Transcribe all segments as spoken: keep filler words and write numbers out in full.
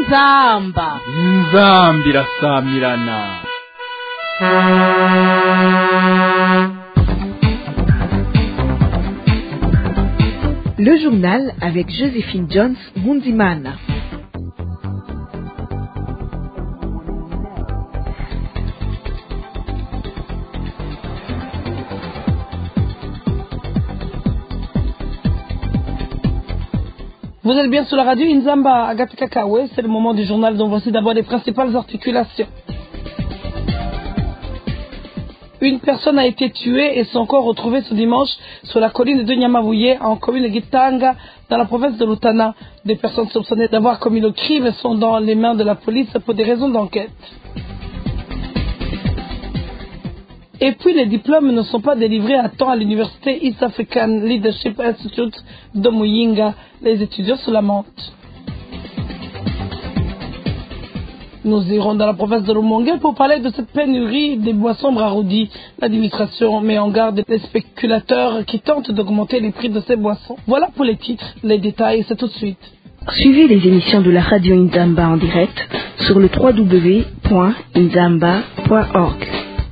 inzamba inzamba irasamirana. Le journal avec Joséphine Jones Mundimana. Vous êtes bien sur la radio Inzamba Agathe Kakawe, c'est le moment du journal dont voici d'abord les principales articulations. Une personne a été tuée et son corps retrouvé ce dimanche sur la colline de Nyamabouye en commune de Gitanga dans la province de Rutana. Des personnes soupçonnées d'avoir commis le crime sont dans les mains de la police pour des raisons d'enquête. Et puis les diplômes ne sont pas délivrés à temps à l'université East African Leadership Institute de Muyinga. Les étudiants se lamentent. Nous irons dans la province de Rumonge pour parler de cette pénurie des boissons Braroudi. L'administration met en garde les spéculateurs qui tentent d'augmenter les prix de ces boissons. Voilà pour les titres. Les détails, c'est tout de suite. Suivez les émissions de la radio Inzamba en direct sur le w w w point inzamba point org.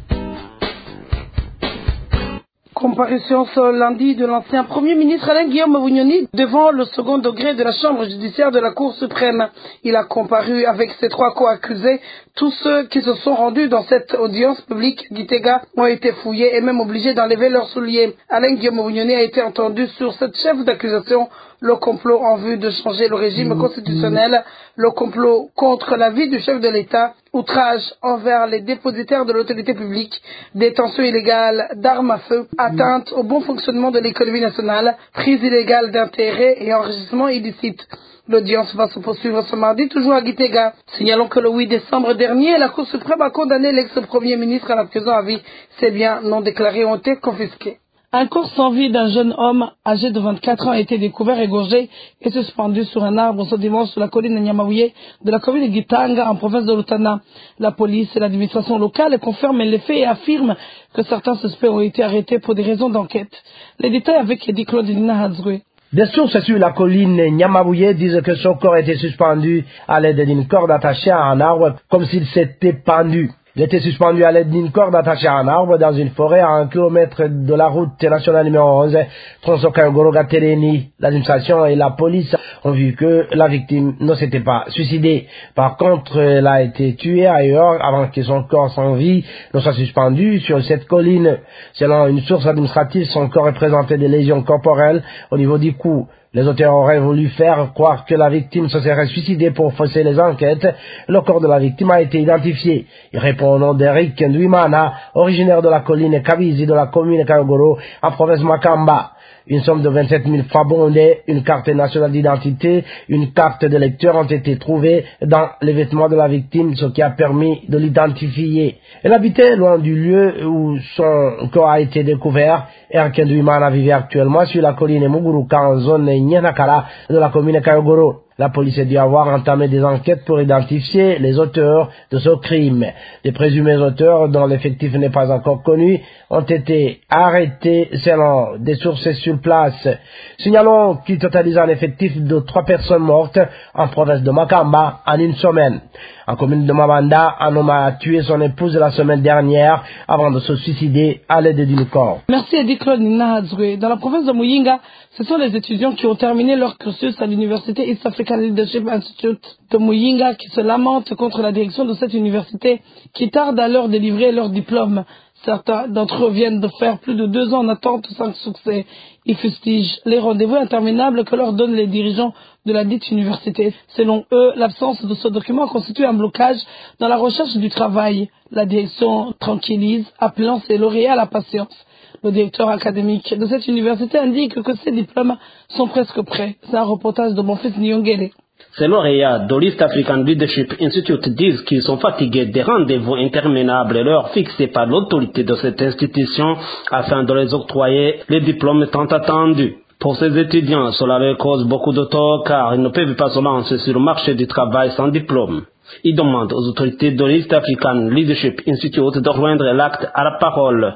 Comparution ce lundi de l'ancien Premier ministre Alain Guillaume Bunyoni devant le second degré de la Chambre judiciaire de la Cour suprême. Il a comparu avec ses trois co-accusés. Tous ceux qui se sont rendus dans cette audience publique d'Itega ont été fouillés et même obligés d'enlever leurs souliers. Alain Guillaume Bunyoni a été entendu sur cette chef d'accusation: le complot en vue de changer le régime constitutionnel, le complot contre la vie du chef de l'État, outrage envers les dépositaires de l'autorité publique, détention illégale d'armes à feu, atteinte au bon fonctionnement de l'économie nationale, prise illégale d'intérêts et enrichissement illicite. L'audience va se poursuivre ce mardi, toujours à Gitega. Signalons que le huit décembre dernier, la Cour suprême a condamné l'ex-premier ministre à la prison à vie. Ses biens non déclarés ont été confisqués. Un corps sans vie d'un jeune homme âgé de vingt-quatre ans a été découvert égorgé et suspendu sur un arbre ce dimanche sur la colline de Nyamabouye de la commune de Gitanga en province de Rutana. La police et l'administration locale confirment les faits et affirment que certains suspects ont été arrêtés pour des raisons d'enquête. Les détails avec Eddie Claude Nina Hadzoué. Des sources sur la colline Nyamabouye disent que son corps était suspendu à l'aide d'une corde attachée à un arbre comme s'il s'était pendu. Il était suspendu à l'aide d'une corde attachée à un arbre dans une forêt à un kilomètre de la route nationale numéro onze, Tronsoka-Ngoroga-Tereni. L'administration et la police ont vu que la victime ne s'était pas suicidée. Par contre, elle a été tuée ailleurs avant que son corps sans vie ne soit suspendu sur cette colline. Selon une source administrative, son corps est présenté des lésions corporelles au niveau du cou. Les auteurs auraient voulu faire croire que la victime se serait suicidée pour fausser les enquêtes. Le corps de la victime a été identifié. Il répond au nom d'Eric Ndouimana, originaire de la colline Kabizi de la commune Kayogoro, en province Makamba. Une somme de vingt-sept mille francs burundais, une carte nationale d'identité, une carte de lecteur ont été trouvées dans les vêtements de la victime, ce qui a permis de l'identifier. Elle habitait loin du lieu où son corps a été découvert. Eric Ndouimana vivait actuellement sur la colline Muguruka en zone Nyanakara de la commune Kayogoro. La police a dû avoir entamé des enquêtes pour identifier les auteurs de ce crime. Les présumés auteurs, dont l'effectif n'est pas encore connu, ont été arrêtés selon des sources sur place. Signalons qu'il totalise un effectif de trois personnes mortes en province de Makamba en une semaine. En commune de Mabanda, un homme a tué son épouse la semaine dernière avant de se suicider à l'aide d'une corde. Merci Eddie Claude Nina Hadzoué. Dans la province de Muyinga, ce sont les étudiants qui ont terminé leur cursus à l'université East African Leadership Institute de Muyinga qui se lamentent contre la direction de cette université qui tarde à leur délivrer leur diplôme. Certains d'entre eux viennent de faire plus de deux ans en attente sans succès. Ils fustigent les rendez-vous interminables que leur donnent les dirigeants de la dite université. Selon eux, l'absence de ce document constitue un blocage dans la recherche du travail. La direction tranquillise, appelant ses lauréats à la patience. Le directeur académique de cette université indique que ces diplômes sont presque prêts. C'est un reportage de mon fils Nyongele. Ces lauréats de l'East African Leadership Institute disent qu'ils sont fatigués des rendez-vous interminables leur fixés par l'autorité de cette institution afin de les octroyer les diplômes tant attendus. Pour ces étudiants, cela leur cause beaucoup de tort car ils ne peuvent pas se lancer sur le marché du travail sans diplôme. Ils demandent aux autorités de l'East African Leadership Institute de joindre l'acte à la parole.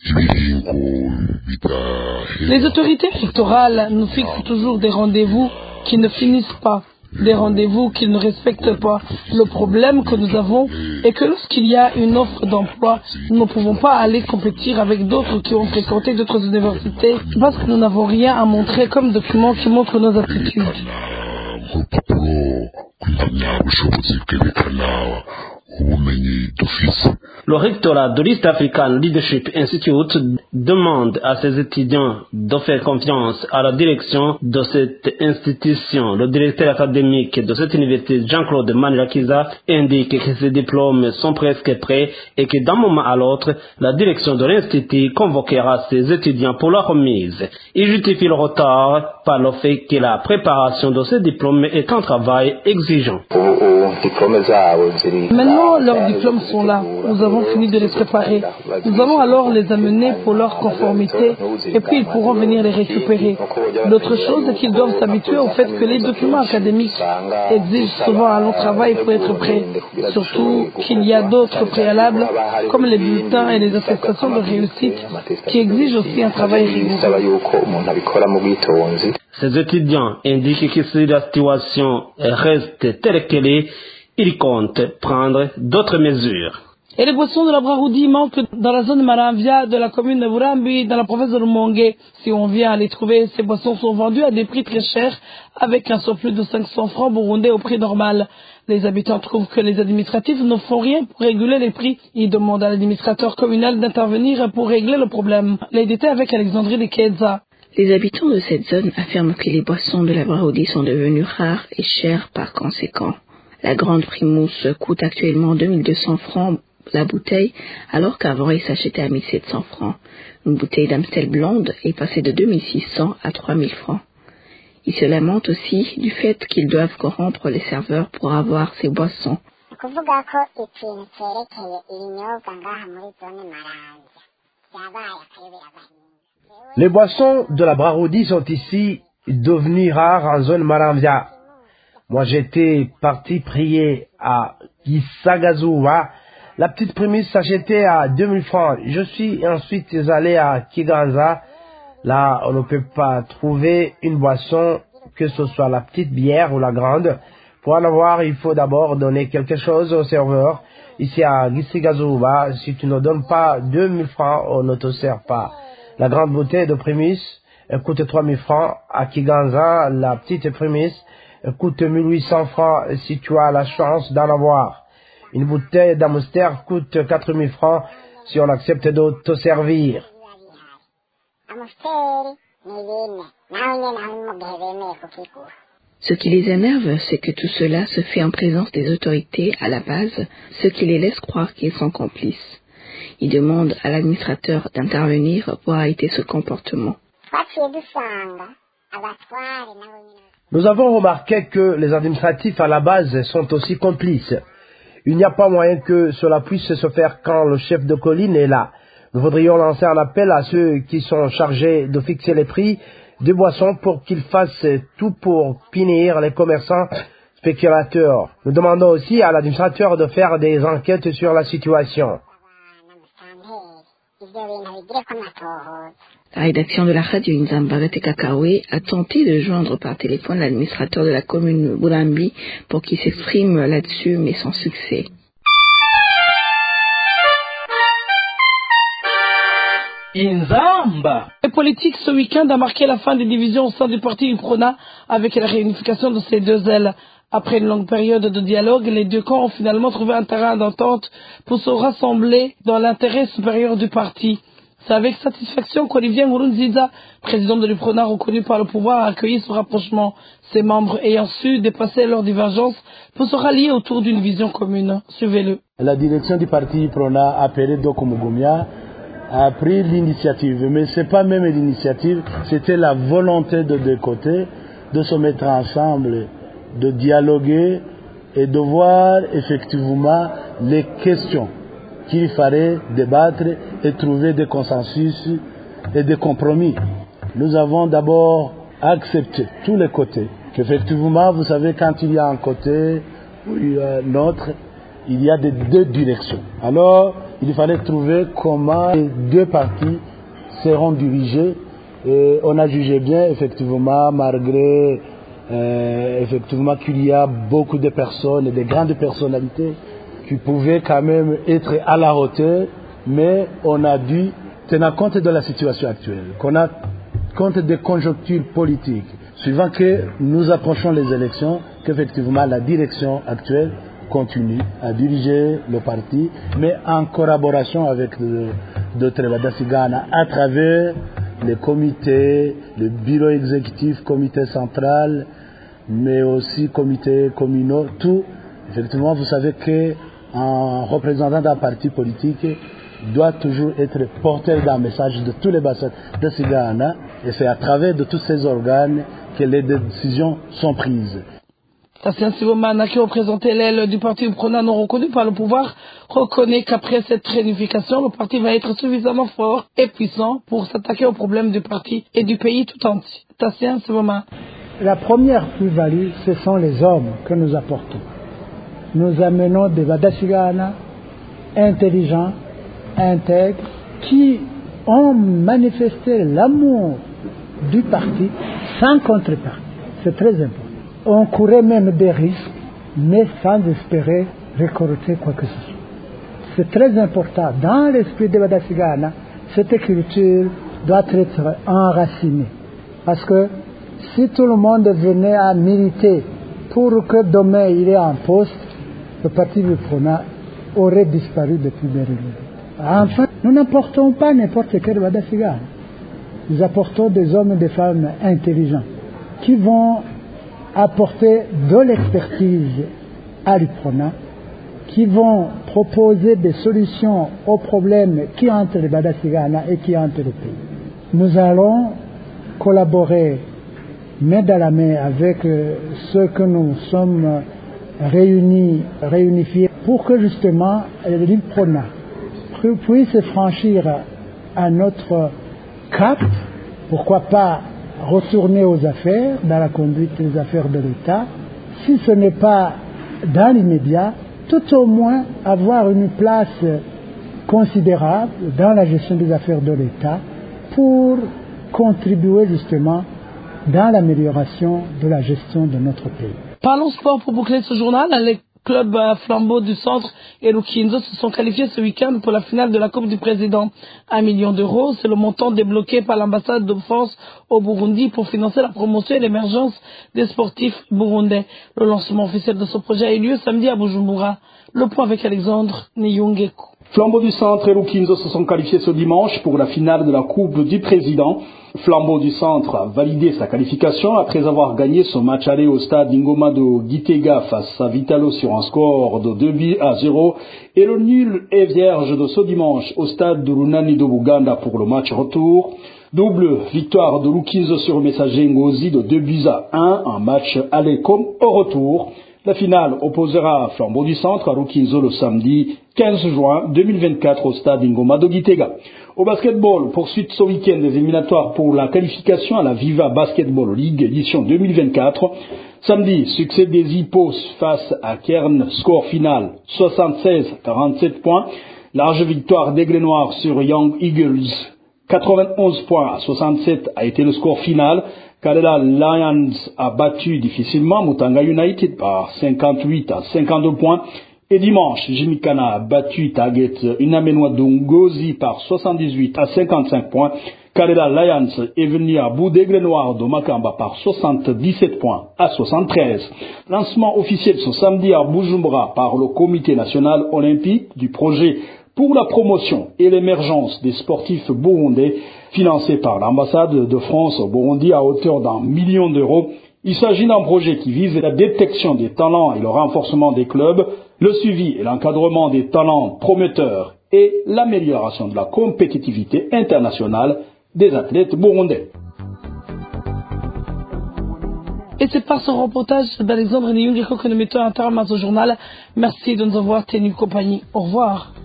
Les autorités électorales nous fixent toujours des rendez-vous qui ne finissent pas, des rendez-vous qu'ils ne respectent pas. Le problème que nous avons est que lorsqu'il y a une offre d'emploi, nous ne pouvons pas aller compétir avec d'autres qui ont fréquenté d'autres universités parce que nous n'avons rien à montrer comme document qui montre nos aptitudes. Le rectorat de l'East African Leadership Institute demande à ses étudiants de faire confiance à la direction de cette institution. Le directeur académique de cette université, Jean-Claude Manirakiza, indique que ces diplômes sont presque prêts et que d'un moment à l'autre, la direction de l'institut convoquera ses étudiants pour leur remise. Il justifie le retard par le fait que la préparation de ces diplômes est un travail exigeant. Maintenant, leurs diplômes sont là. Nous avons fini de les préparer. Nous allons alors les amener pour leur conformité et puis ils pourront venir les récupérer. L'autre chose est qu'ils doivent s'habituer au fait que les documents académiques exigent souvent un long travail pour être prêts. Surtout qu'il y a d'autres préalables comme les bulletins et les attestations de réussite qui exigent aussi un travail rigoureux. Ces étudiants indiquent que si la situation reste telle qu'elle est, ils comptent prendre d'autres mesures. Et les boissons de la Braroudi manquent dans la zone Maramvia de la commune de Burambi, dans la province de Rumongue. Si on vient à les trouver, ces boissons sont vendues à des prix très chers, avec un surplus de cinq cents francs burundais au prix normal. Les habitants trouvent que les administratifs ne font rien pour réguler les prix. Ils demandent à l'administrateur communal d'intervenir pour régler le problème. Les détails avec Alexandrie de Kedza. Les habitants de cette zone affirment que les boissons de la Braroudi sont devenues rares et chères par conséquent. La grande primousse coûte actuellement deux mille deux cents francs la bouteille, alors qu'avant il s'achetait à mille sept cents francs. Une bouteille d'Amstel blonde est passée de deux mille six cents à trois mille francs. Ils se lamentent aussi du fait qu'ils doivent corrompre les serveurs pour avoir ces boissons. Les boissons de la Braroudi sont ici devenues rares en zone Maramvia. Moi, j'étais parti prier à Gisagazuwa. La petite prémisse s'achetait à deux mille francs. Je suis ensuite allé à Kiganza. Là, on ne peut pas trouver une boisson, que ce soit la petite bière ou la grande. Pour en avoir, il faut d'abord donner quelque chose au serveur. Ici à Gisagazuwa, si tu ne donnes pas deux mille francs, on ne te sert pas. La grande bouteille de prémisse coûte trois mille francs. À Kiganza, la petite prémisse coûte mille huit cents francs si tu as la chance d'en avoir. Une bouteille d'Amster coûte quatre mille francs si on accepte de te servir. Ce qui les énerve, c'est que tout cela se fait en présence des autorités à la base, ce qui les laisse croire qu'ils sont complices. Ils demandent à l'administrateur d'intervenir pour arrêter ce comportement. Nous avons remarqué que les administratifs à la base sont aussi complices. Il n'y a pas moyen que cela puisse se faire quand le chef de colline est là. Nous voudrions lancer un appel à ceux qui sont chargés de fixer les prix des boissons pour qu'ils fassent tout pour punir les commerçants spéculateurs. Nous demandons aussi à l'administrateur de faire des enquêtes sur la situation. La rédaction de la radio Inzamba Kakawe a tenté de joindre par téléphone l'administrateur de la commune Burambi pour qu'il s'exprime là-dessus, mais sans succès. Inzamba. Les politiques ce week-end a marqué la fin des divisions au sein du parti UPRONA avec la réunification de ces deux ailes. Après une longue période de dialogue, les deux camps ont finalement trouvé un terrain d'entente pour se rassembler dans l'intérêt supérieur du parti. C'est avec satisfaction qu'Olivier Nkurunziza, président de l'UPRONA reconnu par le pouvoir, a accueilli ce rapprochement, ses membres ayant su dépasser leurs divergences pour se rallier autour d'une vision commune. Suivez-le. La direction du parti UPRONA, appelée Doko Mugumya, a pris l'initiative, mais ce n'est pas même l'initiative, c'était la volonté de deux côtés de se mettre ensemble, de dialoguer et de voir effectivement les questions qu'il fallait débattre et trouver des consensus et des compromis. Nous avons d'abord accepté tous les côtés, qu'effectivement, vous savez, quand il y a un côté ou l'autre, il y a des deux directions. Alors, il fallait trouver comment les deux parties seront dirigées et on a jugé bien, effectivement, malgré euh, effectivement qu'il y a beaucoup de personnes, de grandes personnalités qui pouvaient quand même être à la hauteur, mais on a dû tenir compte de la situation actuelle, qu'on a compte des conjonctures politiques, suivant que nous approchons les élections, qu'effectivement la direction actuelle continue à diriger le parti, mais en collaboration avec d'autres Badasigana à travers les comités, le bureau exécutif, comité central, mais aussi comités communaux, tout. Effectivement, vous savez qu'un représentant d'un parti politique doit toujours être porteur d'un message de tous les Badasigana, et c'est à travers de tous ces organes que les décisions sont prises. Tassien Sibomana, qui représentait l'aile du parti Uprona non reconnu par le pouvoir, reconnaît qu'après cette réunification, le parti va être suffisamment fort et puissant pour s'attaquer aux problèmes du parti et du pays tout entier. Tassien Sibomana. La première plus-value, ce sont les hommes que nous apportons. Nous amenons des Badasigana intelligents, intègres, qui ont manifesté l'amour du parti sans contrepartie. C'est très important. On courait même des risques, mais sans espérer récolter quoi que ce soit. C'est très important. Dans l'esprit de Badasigana, cette culture doit être enracinée. Parce que si tout le monde venait à militer pour que demain il ait un poste, le parti du Uprona aurait disparu depuis des années. Enfin, nous n'apportons pas n'importe quel Badasigana. Nous apportons des hommes et des femmes intelligents qui vont apporter de l'expertise à l'Uprona, qui vont proposer des solutions aux problèmes qui hantent les Badasigana et qui hantent le pays. Nous allons collaborer main dans la main avec ceux que nous sommes réunis, réunifiés pour que justement l'Uprona puisse franchir à notre cap, pourquoi pas retourner aux affaires, dans la conduite des affaires de l'État, si ce n'est pas dans l'immédiat, tout au moins avoir une place considérable dans la gestion des affaires de l'État pour contribuer justement dans l'amélioration de la gestion de notre pays. Parlons sport pour boucler ce journal. Les clubs Flambeau du Centre et Lukinzo se sont qualifiés ce week-end pour la finale de la Coupe du Président. Un million d'euros, c'est le montant débloqué par l'ambassade de France au Burundi pour financer la promotion et l'émergence des sportifs burundais. Le lancement officiel de ce projet a eu lieu samedi à Bujumbura. Le point avec Alexandre Niyongeku. Flambeau du Centre et Lukinzo se sont qualifiés ce dimanche pour la finale de la Coupe du Président. Flambeau du Centre a validé sa qualification après avoir gagné son match aller au stade Ngoma de Gitega face à Vitalo sur un score de deux buts à zéro, et le nul est vierge de ce dimanche au stade de Lunani de Buganda pour le match retour. Double victoire de Lukinzo sur Messager Ngozi de deux buts à un, un match aller comme au retour. La finale opposera Flambeau du Centre à Lukinzo le samedi quinze juin deux mille vingt-quatre au stade Ngoma de Gitega. Au basketball, poursuite ce week-end des éliminatoires pour la qualification à la Viva Basketball League édition deux mille vingt-quatre. Samedi, succès des Hippos face à Kern, score final soixante-seize à quarante-sept points. Large victoire d'Aigle Noir sur Young Eagles, quatre-vingt-onze points à soixante-sept a été le score final. Kalela Lions a battu difficilement Mutanga United par cinquante-huit à cinquante-deux points. Et dimanche, Jimikana a battu Target Inamenoa Ngozi par soixante-dix-huit à cinquante-cinq points. Kalela Lions est venu à bout d'Aigle Noir de Makamba par soixante-dix-sept points à soixante-treize. Lancement officiel ce samedi à Bujumbura par le Comité national olympique du projet pour la promotion et l'émergence des sportifs burundais, financé par l'ambassade de France au Burundi à hauteur d'un million d'euros. Il s'agit d'un projet qui vise la détection des talents et le renforcement des clubs, le suivi et l'encadrement des talents prometteurs et l'amélioration de la compétitivité internationale des athlètes burundais. Et c'est par ce reportage d'Alexandre Niyongeku que nous mettons un terme à ce journal. Merci de nous avoir tenu compagnie. Au revoir.